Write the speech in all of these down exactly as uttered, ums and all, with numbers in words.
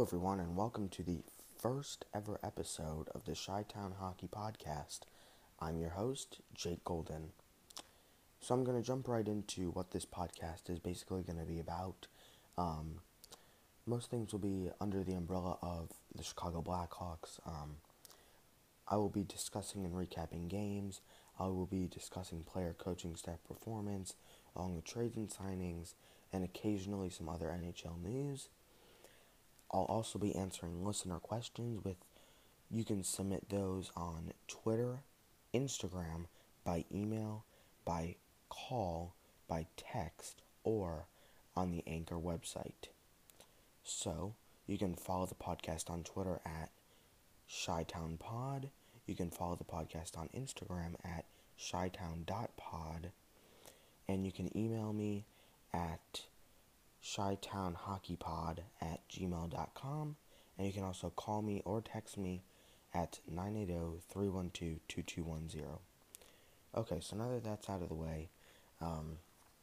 everyone, and welcome to the first ever episode of the Chi-Town Hockey Podcast. I'm your host, Jake Golden. So I'm going to jump right into what this podcast is basically going to be about. Um, most things will be under the umbrella of the Chicago Blackhawks. Um, I will be discussing and recapping games. I will be discussing player coaching staff performance, along with trades and signings, and occasionally some other N H L news. I'll also be answering listener questions with, you can submit those on Twitter, Instagram, by email, by call, by text, or on the Anchor website. So, you can follow the podcast on Twitter at ChiTownPod. You can follow the podcast on Instagram at ChiTown dot pod. And you can email me at ChiTownHockeyPod at gmail dot com, and you can also call me or text me at nine eight zero, three one two, two two one zero. Okay, so now that that's out of the way, um,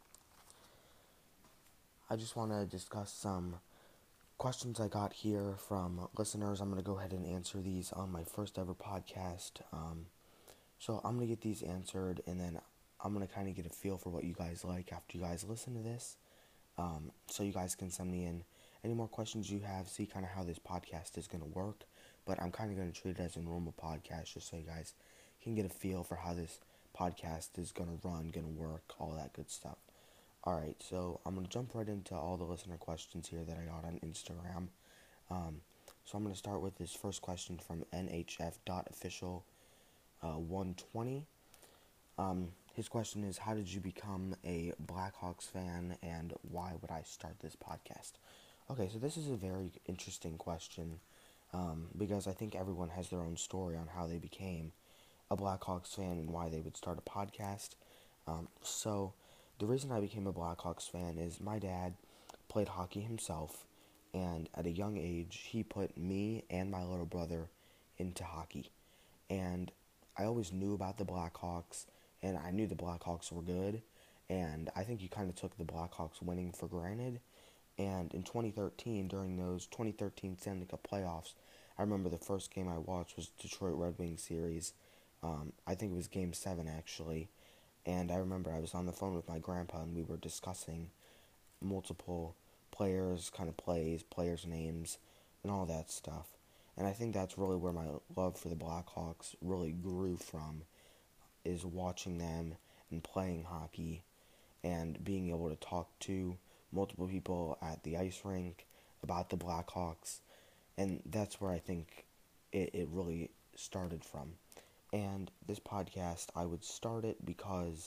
I just want to discuss some questions I got here from listeners. I'm going to go ahead and answer these on my first ever podcast. Um, so I'm going to get these answered, and then I'm going to kind of get a feel for what you guys like after you guys listen to this. Um, so you guys can send me in any more questions you have, see kind of how this podcast is going to work. But I'm kind of going to treat it as a normal podcast just so you guys can get a feel for how this podcast is going to run, going to work, all that good stuff. Alright, so I'm going to jump right into all the listener questions here that I got on Instagram. Um, so I'm going to start with this first question from N H F dot official one twenty. Um, his question is, how did you become a Blackhawks fan, and why would I start this podcast? Okay, so this is a very interesting question, um, because I think everyone has their own story on how they became a Blackhawks fan and why they would start a podcast. Um, so, the reason I became a Blackhawks fan is my dad played hockey himself, and at a young age, he put me and my little brother into hockey. And I always knew about the Blackhawks, and I knew the Blackhawks were good, and I think you kind of took the Blackhawks winning for granted. And in twenty thirteen, during those twenty thirteen Stanley Cup playoffs, I remember the first game I watched was Detroit Red Wings series. Um, I think it was Game seven, actually. And I remember I was on the phone with my grandpa, and we were discussing multiple players, kind of plays, players' names, and all that stuff. And I think that's really where my love for the Blackhawks really grew from, is watching them and playing hockey and being able to talk to multiple people at the ice rink about the Blackhawks. And that's where I think it, it really started from. And this podcast, I would start it because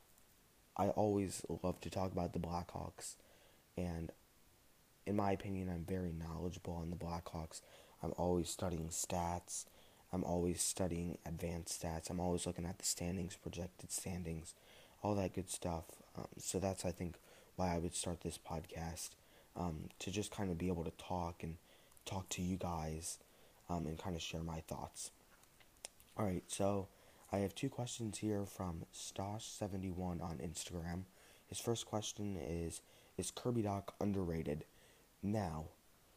I always love to talk about the Blackhawks. And in my opinion, I'm very knowledgeable on the Blackhawks. I'm always studying stats. I'm always studying advanced stats. I'm always looking at the standings, projected standings, all that good stuff. Um, so that's, I think, why I would start this podcast, um, to just kind of be able to talk and talk to you guys, um, and kind of share my thoughts. Alright, so I have two questions here from Stosh seventy-one on Instagram. His first question is, is Kirby Dach underrated? Now,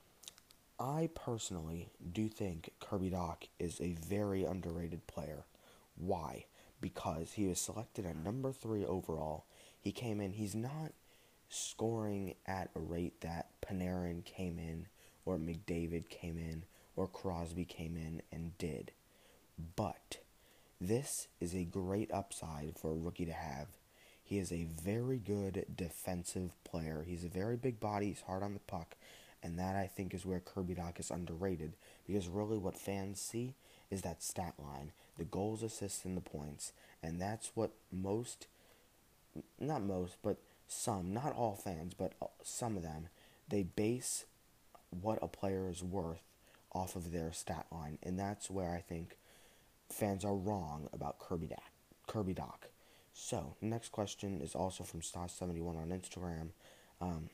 I personally do think Kirby Dach is a very underrated player. Why? Because he was selected at number three overall. He came in, he's not scoring at a rate that Panarin came in, or McDavid came in, or Crosby came in and did. But this is a great upside for a rookie to have. He is a very good defensive player. He's a very big body, he's hard on the puck, and that, I think, is where Kirby Dach is underrated, because really what fans see is that stat line, the goals, assists, and the points, and that's what most, not most, but some, not all fans, but some of them, they base what a player is worth off of their stat line, and that's where I think fans are wrong about Kirby Dach. Kirby Dach. So, next question is also from Stosh seventy-one on Instagram. Um,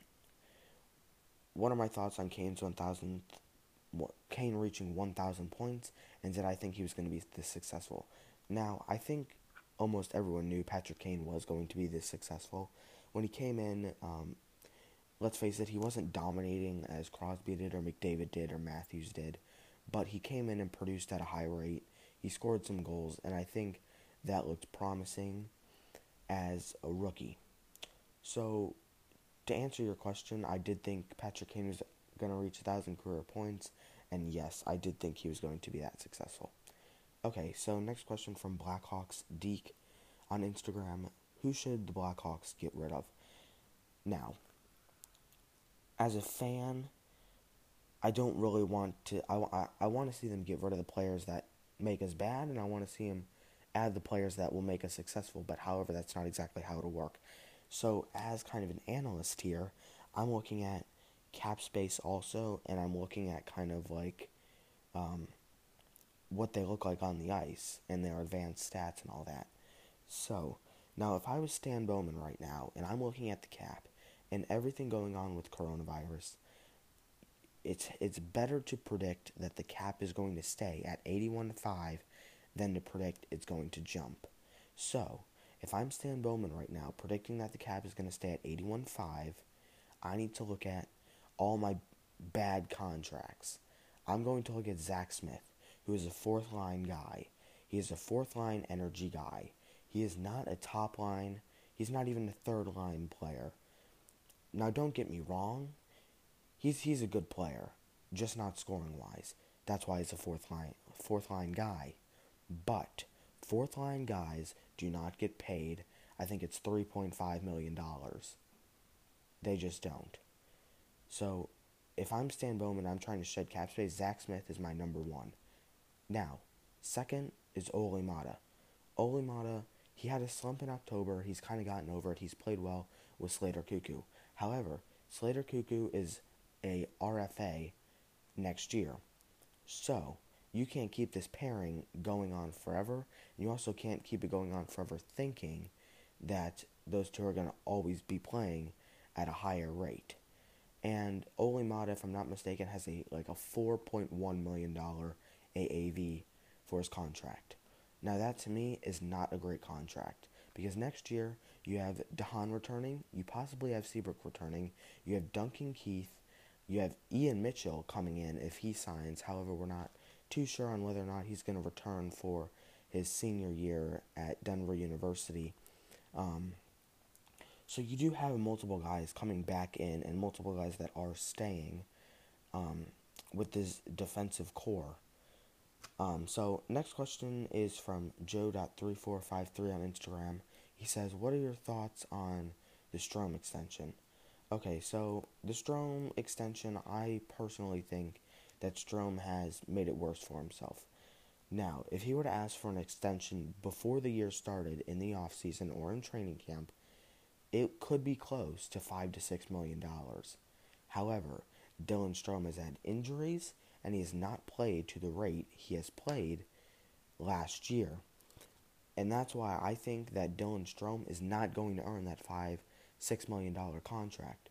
what are my thoughts on Kane's one thousand, Kane reaching one thousand points, and did I think he was going to be this successful? Now, I think almost everyone knew Patrick Kane was going to be this successful. When he came in, um, let's face it, he wasn't dominating as Crosby did or McDavid did or Matthews did, but he came in and produced at a high rate. He scored some goals, and I think that looked promising as a rookie. So, to answer your question, I did think Patrick Kane was going to reach one thousand career points, and yes, I did think he was going to be that successful. Okay, so next question from Blackhawks Deke on Instagram. Who should the Blackhawks get rid of? Now, as a fan, I don't really want to, I, I, I want to see them get rid of the players that make us bad, and I want to see them add the players that will make us successful, but however, that's not exactly how it'll work. So, as kind of an analyst here, I'm looking at cap space also, and I'm looking at kind of like um, what they look like on the ice, and their advanced stats and all that. So, now if I was Stan Bowman right now, and I'm looking at the cap, and everything going on with coronavirus, it's it's better to predict that the cap is going to stay at eighty-one point five than to predict it's going to jump. So, if I'm Stan Bowman right now, predicting that the cap is going to stay at eighty-one point five, I need to look at all my bad contracts. I'm going to look at Zach Smith, who is a fourth line guy. He is a fourth line energy guy. He is not a top line. He's not even a third line player. Now, don't get me wrong. He's he's a good player, just not scoring wise. That's why he's a fourth line fourth line guy. But fourth line guys do not get paid. I think it's three point five million dollars. They just don't. So, if I'm Stan Bowman, I'm trying to shed cap space. Zach Smith is my number one. Now, second is Ole Mata. Ole Mata, he had a slump in October. He's kind of gotten over it. He's played well with Slater Cuckoo. However, Slater Cuckoo is a R F A next year. So, you can't keep this pairing going on forever. And you also can't keep it going on forever thinking that those two are going to always be playing at a higher rate. And Ole Mata, if I'm not mistaken, has a like a four point one million dollars A A V for his contract. Now that to me is not a great contract, because next year you have DeHaan returning, you possibly have Seabrook returning, you have Duncan Keith, you have Ian Mitchell coming in if he signs. However, we're not too sure on whether or not he's going to return for his senior year at Denver University. Um, so you do have multiple guys coming back in and multiple guys that are staying um, with this defensive core. Um, so, next question is from Joe three four five three on Instagram. He says, what are your thoughts on the Strome extension? Okay, so the Strome extension, I personally think that Strome has made it worse for himself. Now, if he were to ask for an extension before the year started in the offseason or in training camp, it could be close to five to six million dollars. However, Dylan Strome has had injuries, and he has not played to the rate he has played last year. And that's why I think that Dylan Strome is not going to earn that five, six million dollar contract.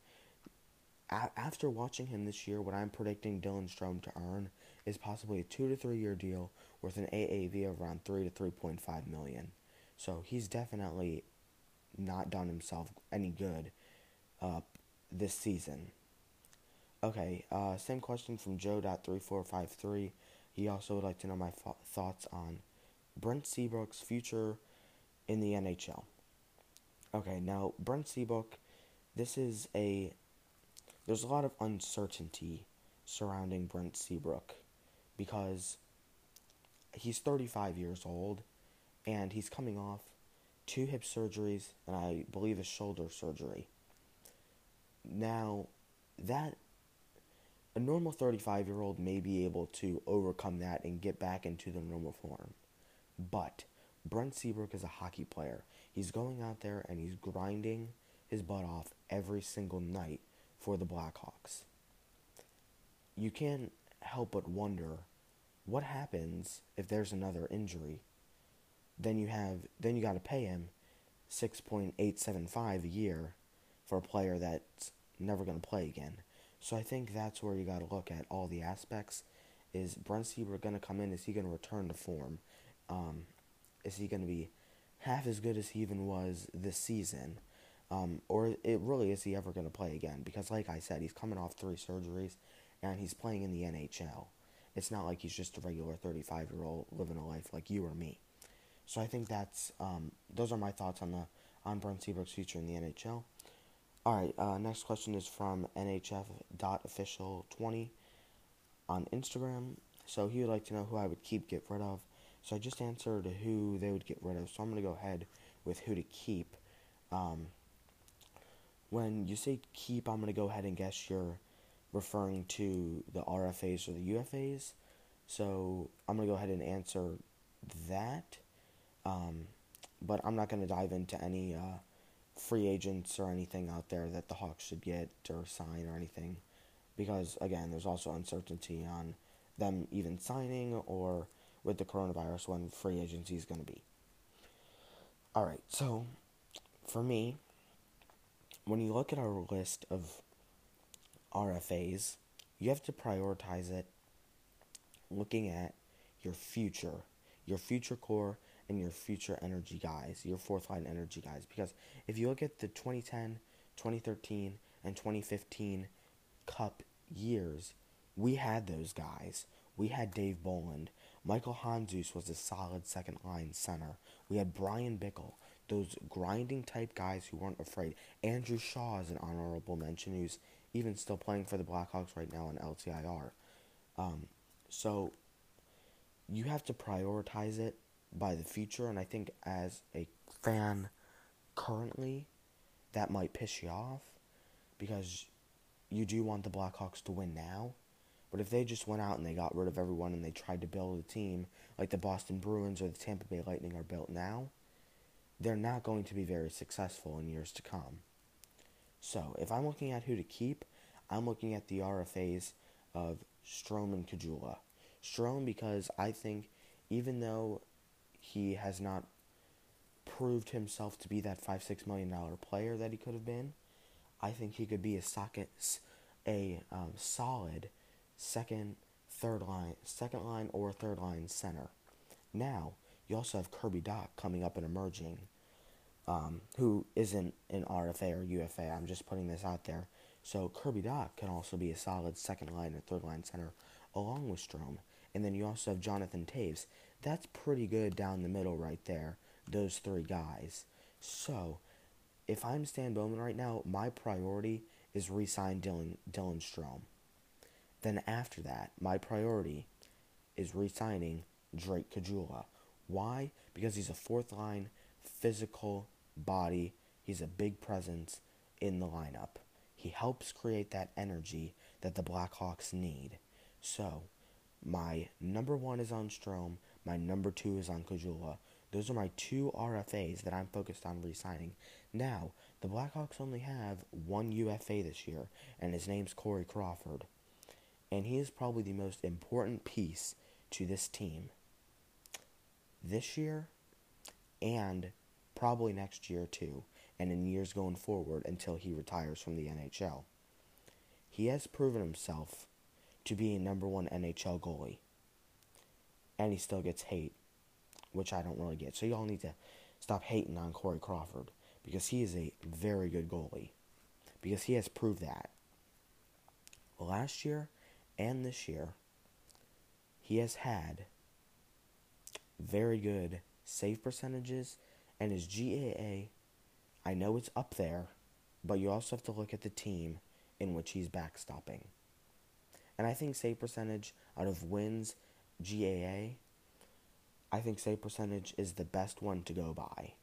A- after watching him this year, what I'm predicting Dylan Strome to earn is possibly a two to three year deal worth an A A V of around three to three point five million. So he's definitely not done himself any good uh, this season. Okay, uh, same question from Joe three four five three. He also would like to know my th- thoughts on Brent Seabrook's future in the N H L. Okay, now, Brent Seabrook, this is a... There's a lot of uncertainty surrounding Brent Seabrook because he's thirty-five years old, and he's coming off two hip surgeries, and I believe a shoulder surgery. Now, that... A normal thirty-five-year-old may be able to overcome that and get back into the normal form. But Brent Seabrook is a hockey player. He's going out there and he's grinding his butt off every single night for the Blackhawks. You can't help but wonder, what happens if there's another injury? Then you have then you got to pay him six point eight seven five a year for a player that's never going to play again. So I think that's where you got to look at all the aspects. Is Brent Seabrook going to come in? Is he going to return to form? Um, is he going to be half as good as he even was this season? Um, or it really is he ever going to play again? Because, like I said, he's coming off three surgeries, and he's playing in the N H L. It's not like he's just a regular thirty-five-year-old living a life like you or me. So I think that's um, those are my thoughts on the on Brent Seabrook's future in the N H L. All right, uh, next question is from N H F dot official twenty on Instagram. So he would like to know who I would keep, get rid of. So I just answered who they would get rid of. So I'm going to go ahead with who to keep. Um, when you say keep, I'm going to go ahead and guess you're referring to the R F As or the U F As. So I'm going to go ahead and answer that. Um, but I'm not going to dive into any uh, free agents or anything out there that the Hawks should get or sign or anything. Because, again, there's also uncertainty on them even signing or with the coronavirus when free agency is going to be. All right, so for me, when you look at our list of R F As, you have to prioritize it looking at your future, your future core, and your future energy guys, your fourth line energy guys. Because if you look at the twenty ten, twenty thirteen, and twenty fifteen Cup years, we had those guys. We had Dave Bolland. Michael Handzus was a solid second line center. We had Brian Bickle, those grinding type guys who weren't afraid. Andrew Shaw is an honorable mention, who's even still playing for the Blackhawks right now on L T I R. Um, so you have to prioritize it by the future, and I think as a fan currently, that might piss you off because you do want the Blackhawks to win now. But if they just went out and they got rid of everyone and they tried to build a team like the Boston Bruins or the Tampa Bay Lightning are built now, they're not going to be very successful in years to come. So, if I'm looking at who to keep, I'm looking at the R F As of Strome and Caggiula. Strome because I think even though he has not proved himself to be that five, six million dollar player that he could have been, I think he could be a socket, a um, solid second, third line, second line or third line center. Now, you also have Kirby Dach coming up and emerging, um, who isn't an R F A or U F A. I'm just putting this out there. So Kirby Dach can also be a solid second line or third line center along with Strome. And then you also have Jonathan Toews. That's pretty good down the middle right there, those three guys. So, if I'm Stan Bowman right now, my priority is re-sign Dylan, Dylan Strome. Then after that, my priority is re-signing Drake Caggiula. Why? Because he's a fourth-line, physical body. He's a big presence in the lineup. He helps create that energy that the Blackhawks need. So, my number one is on Strome. My number two is on Caggiula. Those are my two R F As that I'm focused on re-signing. Now, the Blackhawks only have one U F A this year, and his name's Corey Crawford. And he is probably the most important piece to this team this year and probably next year too, and in years going forward until he retires from the N H L. He has proven himself to be a number one N H L goalie, and he still gets hate, which I don't really get. So y'all need to stop hating on Corey Crawford, because he is a very good goalie, because he has proved that. Last year and this year, he has had very good save percentages, and his G A A, I know it's up there, but you also have to look at the team in which he's backstopping. And I think save percentage out of wins, G A A, I think save percentage is the best one to go by.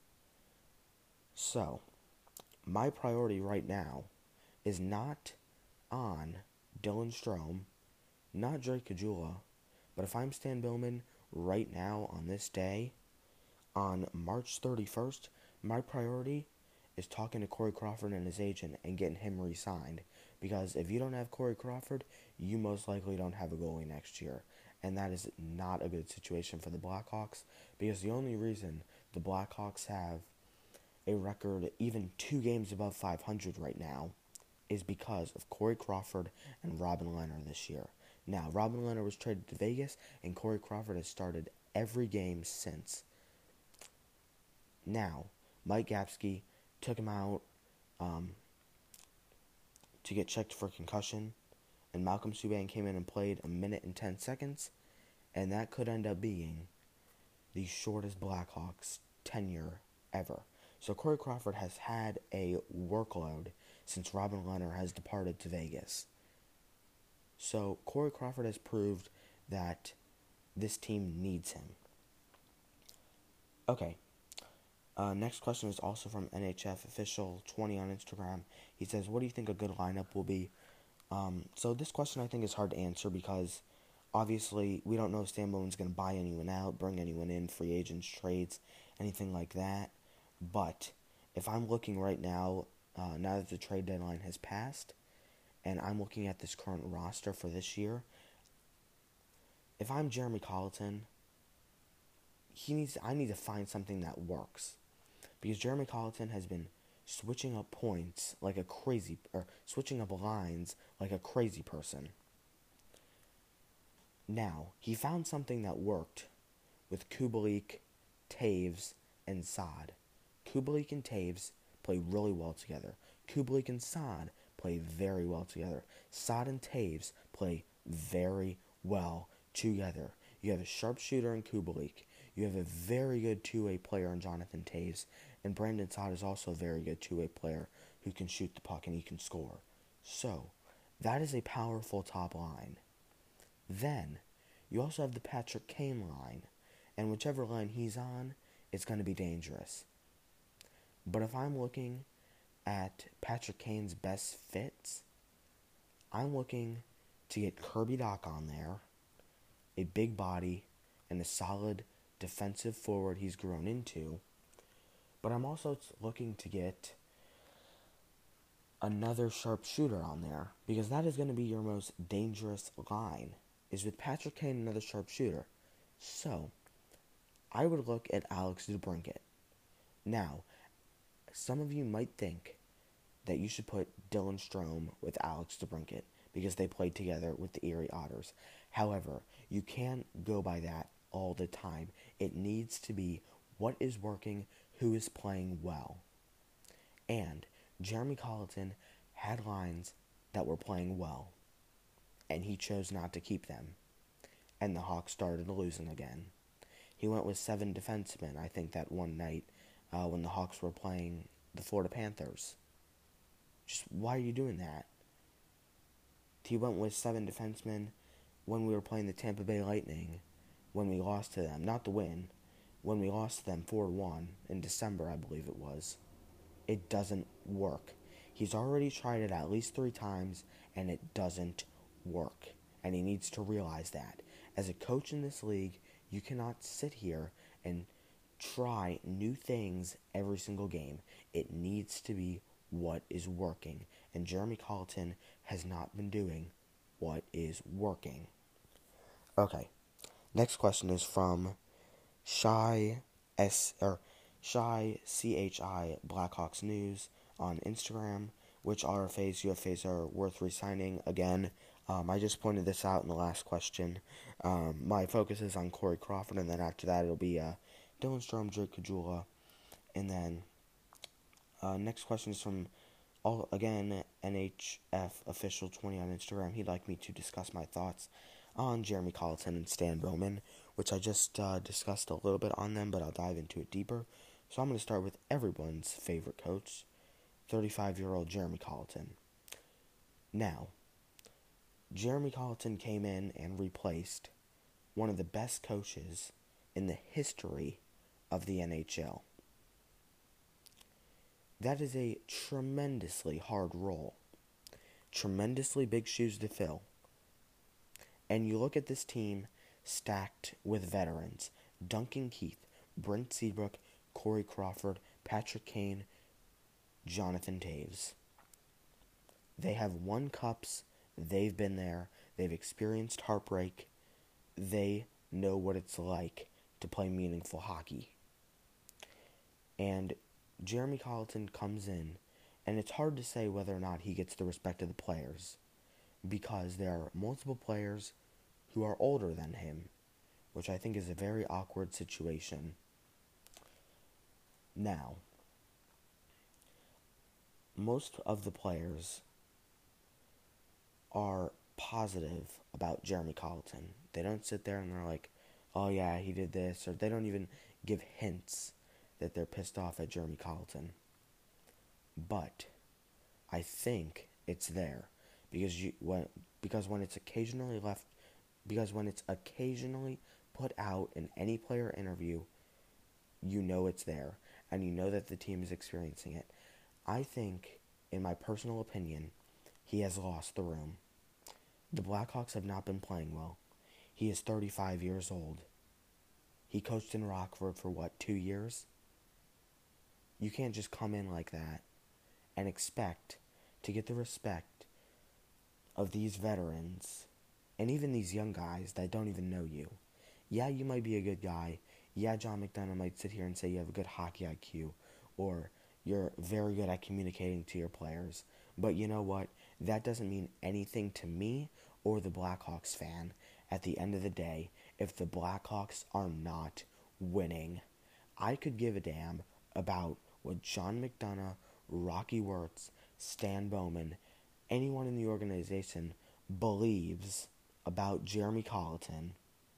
So, my priority right now is not on Dylan Strome, not Drake Caggiula, but if I'm Stan Bowman right now on this day, on March thirty-first, my priority is talking to Corey Crawford and his agent and getting him re-signed. Because if you don't have Corey Crawford, you most likely don't have a goalie next year. And that is not a good situation for the Blackhawks, because the only reason the Blackhawks have a record even two games above five hundred right now is because of Corey Crawford and Robin Lehner this year. Now, Robin Lehner was traded to Vegas, and Corey Crawford has started every game since. Now, Mike Gapsky took him out um, to get checked for concussion, and Malcolm Subban came in and played a minute and ten seconds, and that could end up being the shortest Blackhawks tenure ever. So Corey Crawford has had a workload since Robin Lehner has departed to Vegas. So Corey Crawford has proved that this team needs him. Okay. Uh, next question is also from N H F Official twenty on Instagram. He says, what do you think a good lineup will be? Um, so this question I think is hard to answer because obviously we don't know if Stan Bowman's going to buy anyone out, bring anyone in, free agents, trades, anything like that. But if I'm looking right now, uh, now that the trade deadline has passed, and I'm looking at this current roster for this year, if I'm Jeremy Colleton, he needs. I need to find something that works. Because Jeremy Colleton has been switching up points like a crazy, or switching up lines like a crazy person. Now, he found something that worked with Kubalik, Taves, and Saad. Kubalik and Taves play really well together. Kubalik and Saad play very well together. Saad and Taves play very well together. You have a sharpshooter in Kubalik. You have a very good two-way player in Jonathan Taves. And Brandon Saad is also a very good two-way player who can shoot the puck and he can score. So, that is a powerful top line. Then, you also have the Patrick Kane line. And whichever line he's on, it's going to be dangerous. But if I'm looking at Patrick Kane's best fits, I'm looking to get Kirby Dach on there, a big body, and a solid defensive forward he's grown into. But I'm also looking to get another sharpshooter on there, because that is going to be your most dangerous line, is with Patrick Kane, another sharpshooter. So, I would look at Alex DeBrincat. Now, some of you might think that you should put Dylan Strome with Alex DeBrincat because they played together with the Erie Otters. However, you can't go by that all the time. It needs to be what is working, who is playing well. And Jeremy Colleton had lines that were playing well, and he chose not to keep them. And the Hawks started losing again. He went with seven defensemen, I think, that one night uh, when the Hawks were playing the Florida Panthers. Just, why are you doing that? He went with seven defensemen when we were playing the Tampa Bay Lightning, when we lost to them. Not the win. When we lost to them four to one in December, I believe it was. It doesn't work. He's already tried it at least three times, and it doesn't work. And he needs to realize that. As a coach in this league, you cannot sit here and try new things every single game. It needs to be what is working. And Jeremy Colleton has not been doing what is working. Okay. Next question is from Shy S or Shy C H I Blackhawks News on Instagram. Which R F As, U F As are worth re-signing? Again, um, I just pointed this out in the last question. Um, my focus is on Corey Crawford, and then after that it'll be uh, Dylan Strome, Drake Caggiula, and then uh, next question is from all again N H F Official twenty on Instagram. He'd like me to discuss my thoughts on Jeremy Colleton and Stan Bowman, which I just uh, discussed a little bit on them, but I'll dive into it deeper. So I'm going to start with everyone's favorite coach, thirty-five-year-old Jeremy Colleton. Now, Jeremy Colleton came in and replaced one of the best coaches in the history of the N H L. That is a tremendously hard role. Tremendously big shoes to fill. And you look at this team stacked with veterans. Duncan Keith, Brent Seabrook, Corey Crawford, Patrick Kane, Jonathan Taves. They have won cups. They've been there. They've experienced heartbreak. They know what it's like to play meaningful hockey. And Jeremy Colleton comes in, and it's hard to say whether or not he gets the respect of the players, because there are multiple players who are older than him, which I think is a very awkward situation. Now, most of the players are positive about Jeremy Colleton. They don't sit there and they're like, oh yeah, he did this, or they don't even give hints that they're pissed off at Jeremy Colleton. But I think it's there because you when because when it's occasionally left because when it's occasionally put out in any player interview, you know it's there and you know that the team is experiencing it. I think, in my personal opinion, he has lost the room. The Blackhawks have not been playing well. He is thirty-five years old. He coached in Rockford for what, two years? You can't just come in like that and expect to get the respect of these veterans and even these young guys that don't even know you. Yeah, you might be a good guy. Yeah, John McDonough might sit here and say you have a good hockey I Q or you're very good at communicating to your players. But you know what? That doesn't mean anything to me or the Blackhawks fan at the end of the day if the Blackhawks are not winning. I could give a damn about what John McDonough, Rocky Wirtz, Stan Bowman, anyone in the organization believes about Jeremy Colleton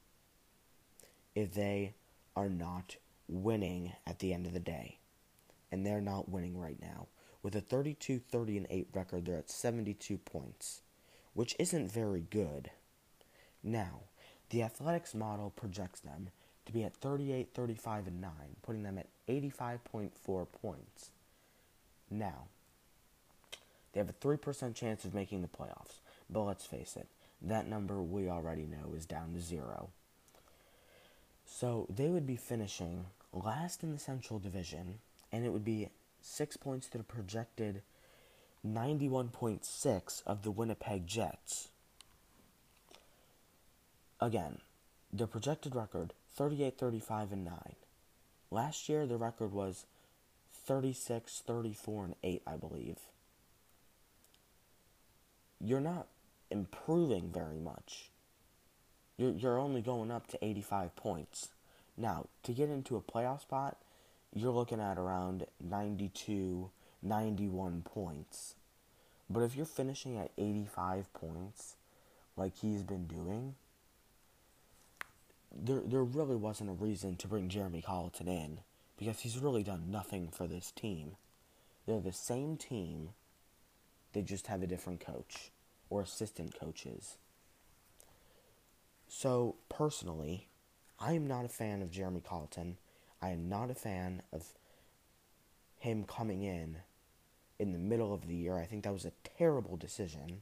if they are not winning at the end of the day. And they're not winning right now. With a thirty-two thirty and eight record, they're at seventy-two points, which isn't very good. Now, the Athletics model projects them to be at thirty-eight thirty-five and nine, putting them at eighty-five point four points. Now, they have a three percent chance of making the playoffs, but let's face it, that number we already know is down to zero. So they would be finishing last in the Central Division, and it would be six points to the projected ninety-one point six of the Winnipeg Jets. Again, the projected record, thirty-eight thirty-five and nine. Last year, the record was thirty-six thirty-four and eight, I believe. You're not improving very much. You're, you're only going up to eighty-five points. Now, to get into a playoff spot, you're looking at around ninety-two, ninety-one points. But if you're finishing at eighty-five points, like he's been doing, there there really wasn't a reason to bring Jeremy Colleton in, because he's really done nothing for this team. They're the same team, they just have a different coach, or assistant coaches. So, personally, I am not a fan of Jeremy Colleton. I am not a fan of him coming in in the middle of the year. I think that was a terrible decision.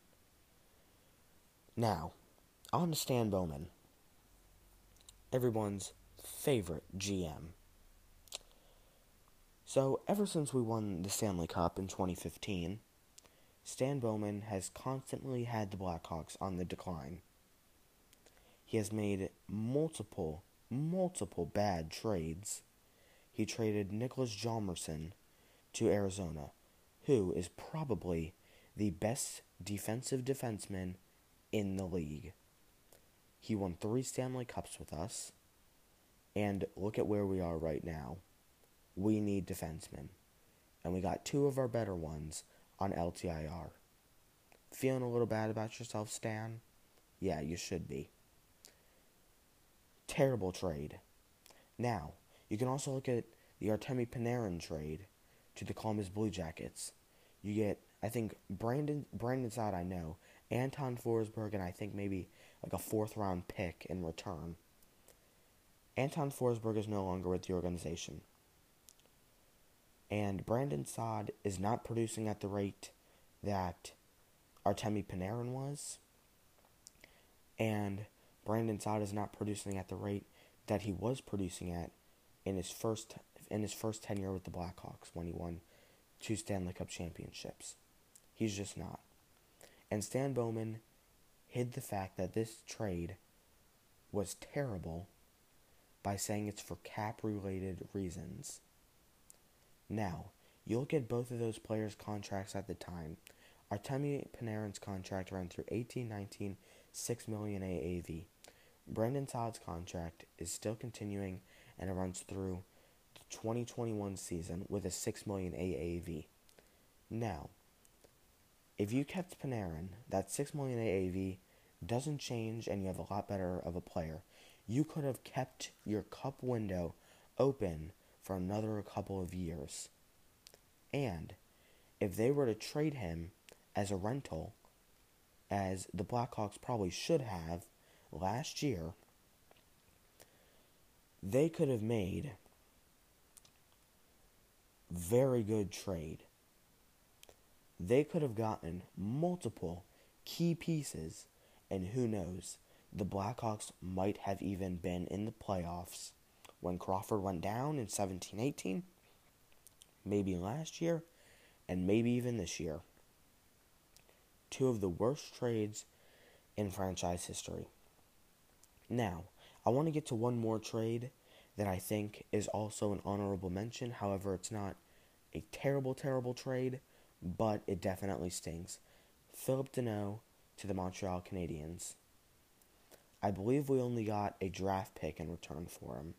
Now, on to Stan Bowman, everyone's favorite G M. So, ever since we won the Stanley Cup in twenty fifteen, Stan Bowman has constantly had the Blackhawks on the decline. He has made multiple, multiple bad trades. He traded Nicholas Hjalmarsson to Arizona, who is probably the best defensive defenseman in the league. He won three Stanley Cups with us, and look at where we are right now. We need defensemen, and we got two of our better ones on L T I R. Feeling a little bad about yourself, Stan? Yeah, you should be. Terrible trade. Now, you can also look at the Artemi Panarin trade to the Columbus Blue Jackets. You get, I think, Brandon Brandon Saad, I know, Anton Forsberg, and I think maybe like a fourth round pick in return. Anton Forsberg is no longer with the organization. And Brandon Saad is not producing at the rate that Artemi Panarin was. And Brandon Saad is not producing at the rate that he was producing at in his first in his first tenure with the Blackhawks when he won two Stanley Cup championships. He's just not. And Stan Bowman hid the fact that this trade was terrible by saying it's for cap-related reasons. Now, you look at both of those players' contracts at the time. Artemi Panarin's contract ran through eighteen nineteen, six million dollars A A V. Brandon Saad's contract is still continuing, and it runs through the twenty twenty-one season with a six million dollars A A V. Now, if you kept Panarin, that six million A A V doesn't change and you have a lot better of a player. You could have kept your cup window open for another couple of years. And if they were to trade him as a rental, as the Blackhawks probably should have last year, they could have made very good trade. They could have gotten multiple key pieces, and who knows, the Blackhawks might have even been in the playoffs when Crawford went down in seventeen eighteen, maybe last year, and maybe even this year. Two of the worst trades in franchise history. Now, I want to get to one more trade that I think is also an honorable mention. However, it's not a terrible, terrible trade, but it definitely stings. Phillip Danault to the Montreal Canadiens. I believe we only got a draft pick in return for him.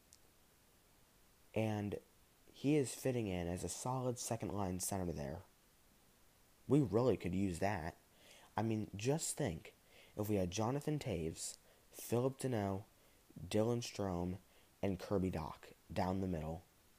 And he is fitting in as a solid second-line center there. We really could use that. I mean, just think, if we had Jonathan Toews, Phillip Danault, Dylan Strome, and Kirby Dach down the middle,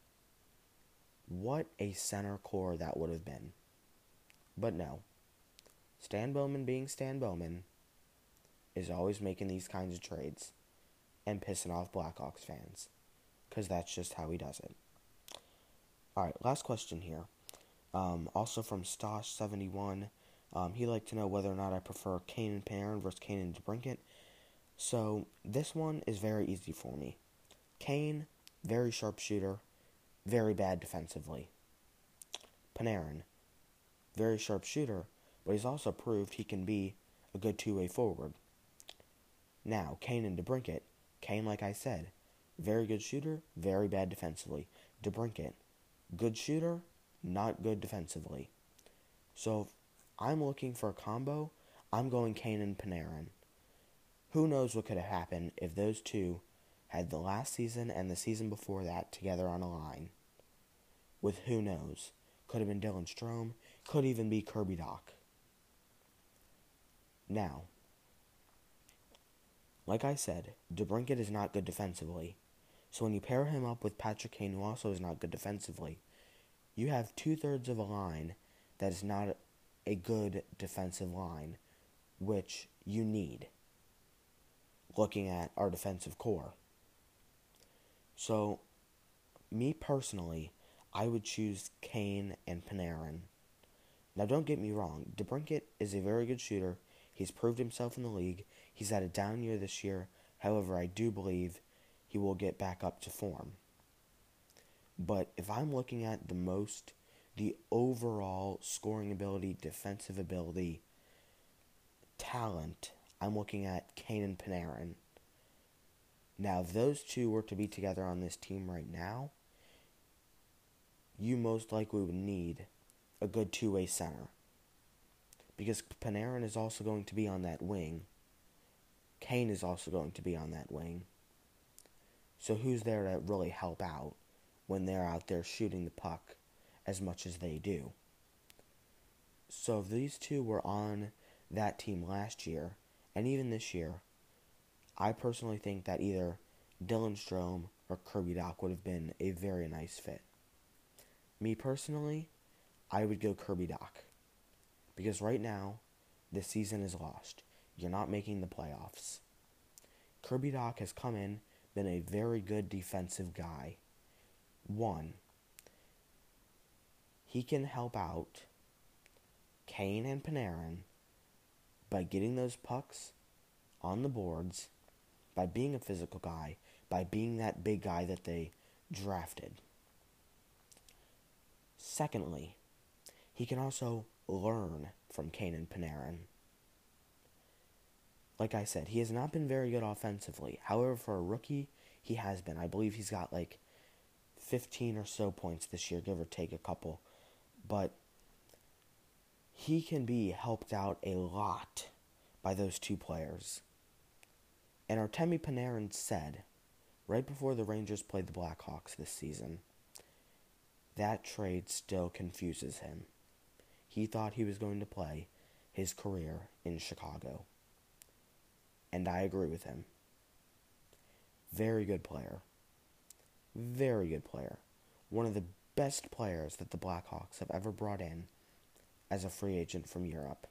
what a center core that would have been. But no, Stan Bowman being Stan Bowman is always making these kinds of trades and pissing off Blackhawks fans, because that's just how he does it. Alright, last question here. Um, also from Stosh seventy-one, um, he'd like to know whether or not I prefer Kane and Panarin versus Kane and DeBrincat. So, this one is very easy for me. Kane, very sharp shooter, very bad defensively. Panarin, very sharp shooter, but he's also proved he can be a good two-way forward. Now, Kane and DeBrincat. Kane, like I said, very good shooter, very bad defensively. DeBrincat, good shooter, not good defensively. So, if I'm looking for a combo, I'm going Kane and Panarin. Who knows what could have happened if those two had the last season and the season before that together on a line. With who knows. Could have been Dylan Strome, could even be Kirby Dach. Now, like I said, DeBrincat is not good defensively. So when you pair him up with Patrick Kane, who also is not good defensively, you have two-thirds of a line that is not a good defensive line, which you need, looking at our defensive core. So, me personally, I would choose Kane and Panarin. Now, don't get me wrong. DeBrincat is a very good shooter. He's proved himself in the league. He's had a down year this year. However, I do believe he will get back up to form. But if I'm looking at the most, the overall scoring ability, defensive ability, talent, I'm looking at Kane and Panarin. Now, if those two were to be together on this team right now, you most likely would need a good two-way center. Because Panarin is also going to be on that wing. Kane is also going to be on that wing. So who's there to really help out when they're out there shooting the puck as much as they do? So if these two were on that team last year, and even this year, I personally think that either Dylan Strome or Kirby Dach would have been a very nice fit. Me personally, I would go Kirby Dach. Because right now, the season is lost. You're not making the playoffs. Kirby Dach has come in, been a very good defensive guy. One, he can help out Kane and Panarin by getting those pucks on the boards, by being a physical guy, by being that big guy that they drafted. Secondly, he can also learn from Kane and Panarin. Like I said, he has not been very good offensively. However, for a rookie, he has been. I believe he's got like fifteen or so points this year, give or take a couple. But he can be helped out a lot by those two players. And Artemi Panarin said, right before the Rangers played the Blackhawks this season, that trade still confuses him. he thought he was going to play his career in Chicago. And I agree with him. Very good player. Very good player. One of the best players that the Blackhawks have ever brought in as a free agent from Europe.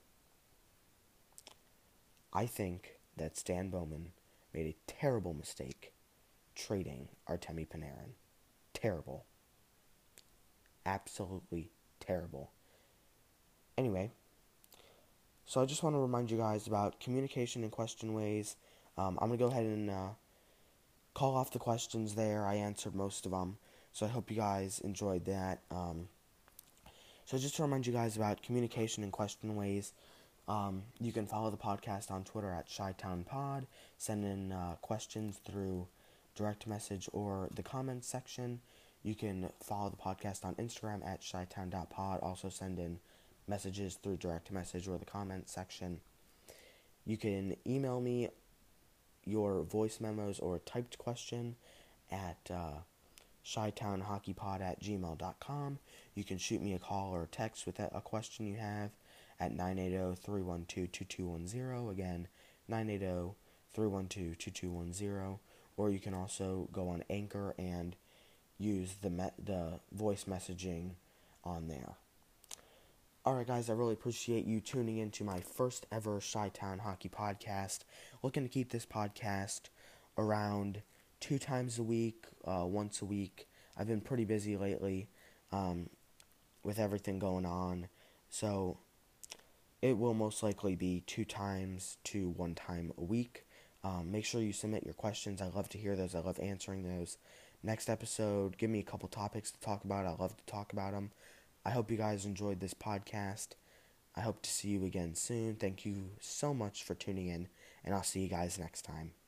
I think that Stan Bowman made a terrible mistake trading Artemi Panarin. Terrible. Absolutely terrible. Anyway, so I just want to remind you guys about communication and question ways. Um, I'm going to go ahead and uh, call off the questions there. I answered most of them, so I hope you guys enjoyed that. Um, so just to remind you guys about communication and question ways, um, you can follow the podcast on Twitter at ChyTownPod. Send in uh, questions through direct message or the comments section. You can follow the podcast on Instagram at ChyTown dot pod. Also send in messages through direct message or the comments section. You can email me your voice memos or typed question at uh, ChyTownHockeyPod at gmail dot com. You can shoot me a call or a text with a question you have at nine eight zero, three one two, two two one zero. Again, nine eight zero, three one two, two two one zero. Or you can also go on Anchor and use the me- the voice messaging on there. Alright guys, I really appreciate you tuning in to my first ever Chi-Town Hockey Podcast. Looking to keep this podcast around two times a week, uh, once a week. I've been pretty busy lately um, with everything going on, so it will most likely be two times to one time a week. Um, make sure you submit your questions. I love to hear those. I love answering those. Next episode, give me a couple topics to talk about. I love to talk about them. I hope you guys enjoyed this podcast. I hope to see you again soon. Thank you so much for tuning in, and I'll see you guys next time.